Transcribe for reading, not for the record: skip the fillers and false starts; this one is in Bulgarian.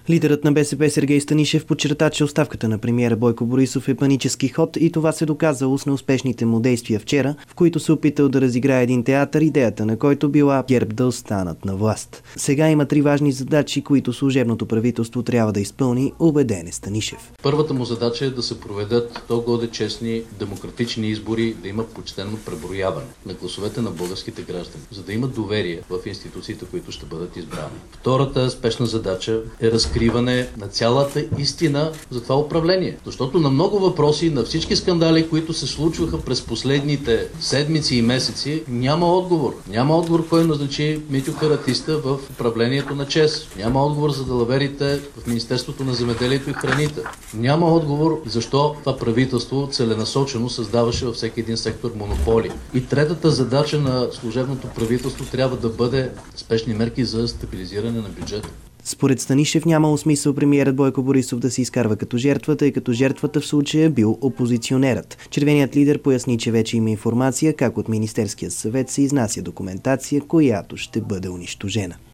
Лидерът на БСП Сергей Станишев подчерта, че оставката на премиера Бойко Борисов е панически ход и това се доказало с неуспешните му действия вчера, в които се опитал да разиграе един театър, идеята на който била ГЕРБ да останат на власт. Сега има 3 важни задачи, които служебното правителство трябва да изпълни, убеден е Станишев. Първата му задача е да се проведат до-годе честни демократични избори, да има почтено преброяване на гласовете на българските граждани, за да има доверие в институциите, които ще бъдат избрани. Втората спешна задача е разкриване на цялата истина за това управление. Защото на много въпроси, на всички скандали, които се случваха през последните седмици и месеци, няма отговор. Няма отговор кой назначи Митьо Каратиста в управлението на ЧЕЗ. Няма отговор за далаверите в Министерството на земеделието и храните. Няма отговор защо това правителство целенасочено създаваше във всеки един сектор монополи. И третата задача на служебното правителство трябва да бъде спешни мерки за стабилизиране на бюджета. Според Станишев нямало смисъл премиерът Бойко Борисов да се изкарва като жертва, тъй като жертвата в случая бил опозиционерът. Червеният лидер поясни, че вече има информация как от Министерския съвет се изнася документация, която ще бъде унищожена.